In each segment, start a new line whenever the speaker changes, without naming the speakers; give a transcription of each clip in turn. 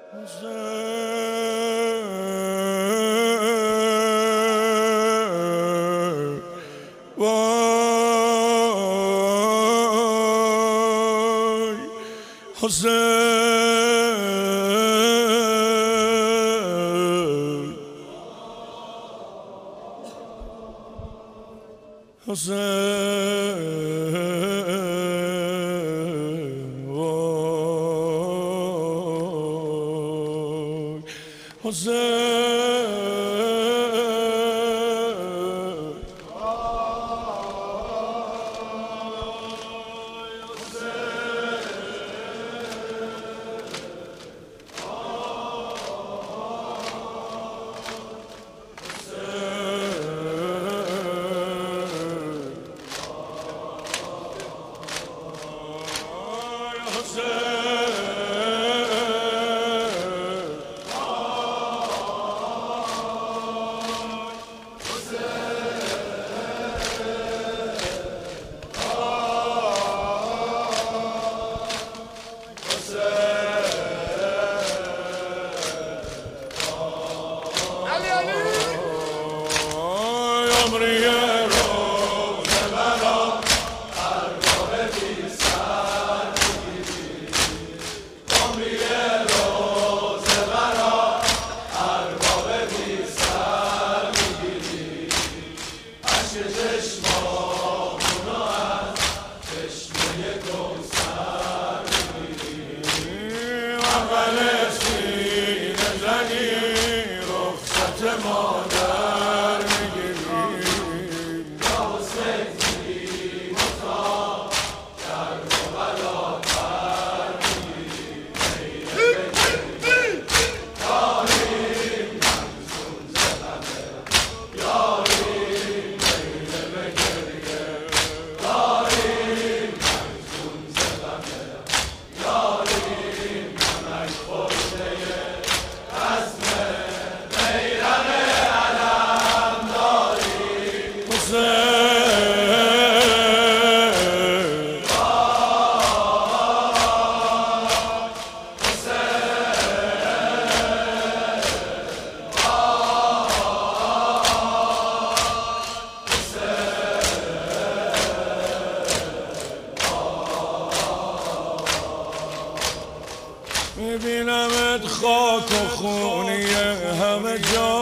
میبینمت خاک و خونی همه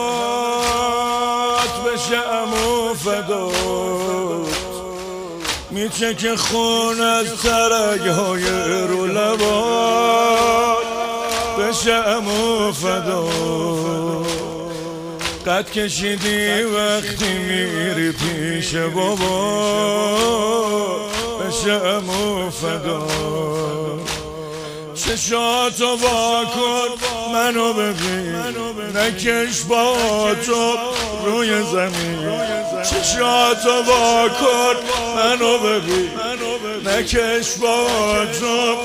جات بشه عمو فدات، میچکه خون از ترک‌های رو لبات بشه عمو فدات. قد کشیدی وقتی میری پیش بابا بشه عمو فدات. چشاتو وا کن منو ببین، نکش با تو روی زمین. چشاتو وا کن منو ببین، نکش با تو.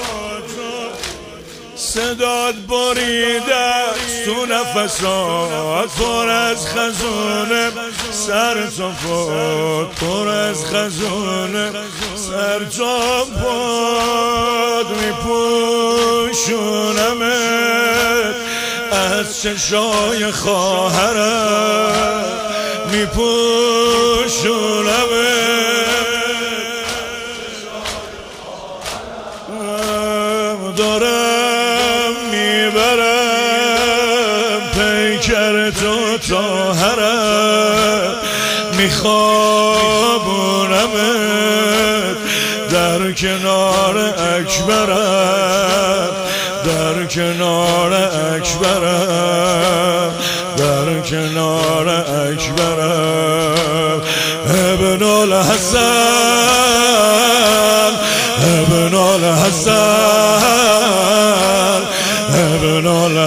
صدات بریده تو نفسات، پر از خزونه سر تو پاد، پر از خزونه سر تو پاد. میپوشونمت از چشای خواهرم، میپوشونمت دارم میبرم پیکر تو تا حرم، میخوابونمت در کنار اکبرم، در کنار اکبرم، در کنار اکبرم. ابن الحسن، ابن الحسن، ابن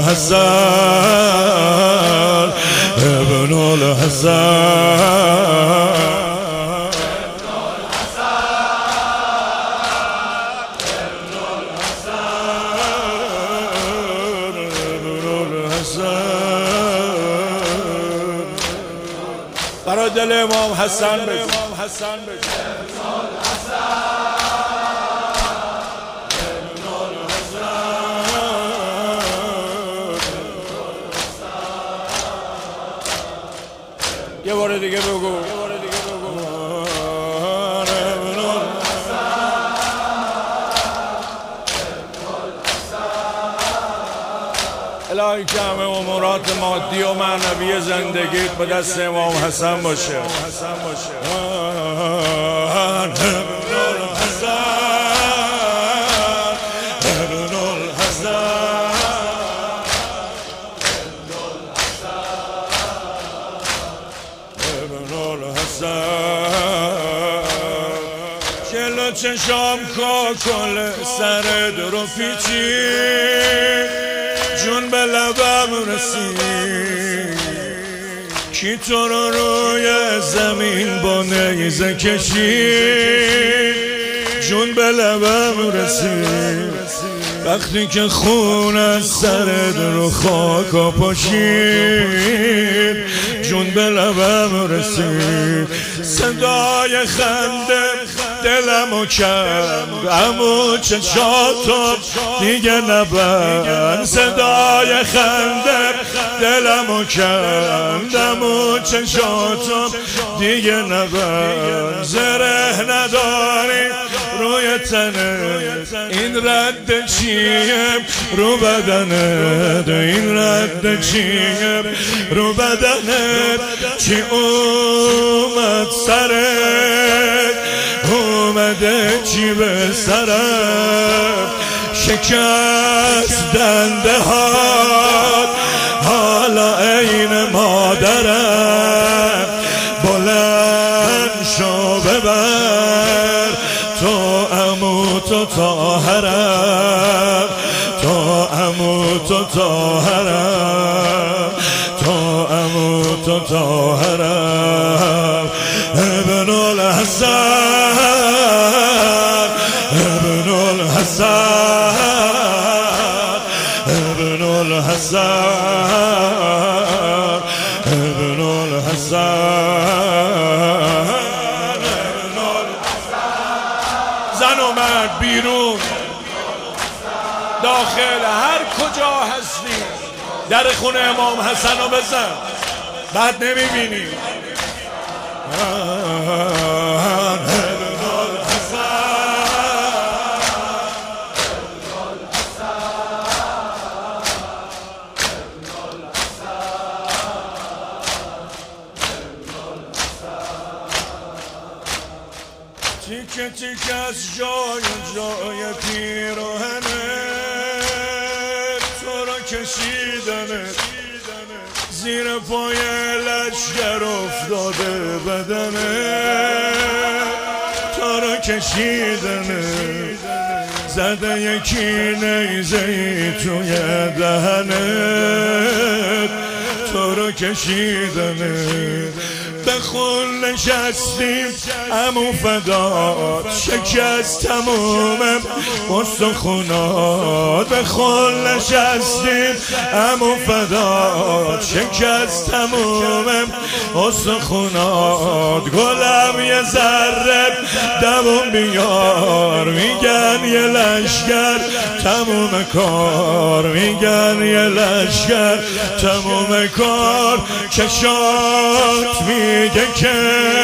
الحسن، ابن الحسن. برای دل امام حسن بزن. دیگه بگو. الهی که همه امورات مادی و معنوی زندگیت به دست امام حسن باشه. جلو چشام کاکل سرت رو پیچی، جون به لبم رسید، کی تو رو روی زمین با نیزه کشید، جون به لبم رسید، وقتی که خون از سرت رو خاکا پاشید، جون به لبم رسید، صدای خنده دلمو کند، امو چشاتو دیگه نبند، صدای خنده دلمو کند، امو چشاتو دیگه نبند، زره نداری روی تنت، این رد چیه رو بدنت، این رد چیه رو بدنت، چی اومد سرت، اومده چی به سرم، شکست دنده هات حالا عین مادرم، بلند شو ببر تو عمو تو طاهرم، تو عمو تو طاهرم، تو عمو تو طاهرم، ابن الحسن، ابن الحسن، ابن الحسن، ابن الحسن، زن و مرد بیرون داخل هر کجا هستی در خونه امام حسن رو بزن، بعد نمیبینی. تیکه تیکه از جای پیراهنه تو را کشیدنه، زیر پای لشگر افتاده بدنه تو را کشیدنه، زده یکی نیزه‌ای توی دهنت تو را کشیدنه، به خون نشستیم عمو فدات، شکست تموم استخونات، به خون نشستیم عمو فدات، شکست تموم استخونات، گلم یه ذره دوم بیار، میگن یه لشگر تموم کار، میگن یه لشگر تموم کار، چشات میگه که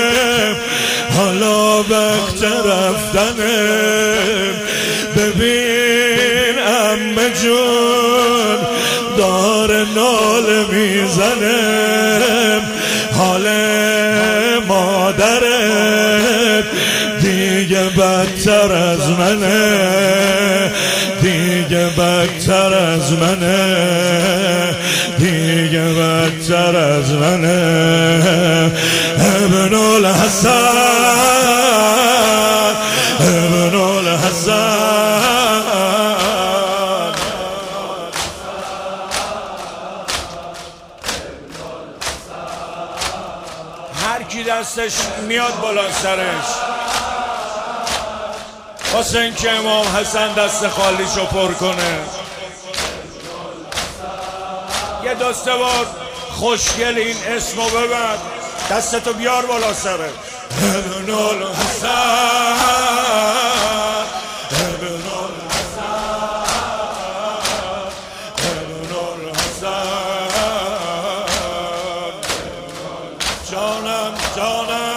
حالا وقت رفتنه، ببین عمه جون داره ناله میزنه، حال مادرت دیگه بدتر از منه، دیگه بدتر از منه، دیگه بدتر از منه، ابن الحسن، ابن الحسن، هر کی دستش میاد بالا سرش واسه اینکه امام حسن دست خالیشو پر کنه، یه دسته بار خوشگل این اسمو ببر، دستتو بیار بالا سره، ابن الحسن، ابن الحسن، ابن الحسن، جانم جانم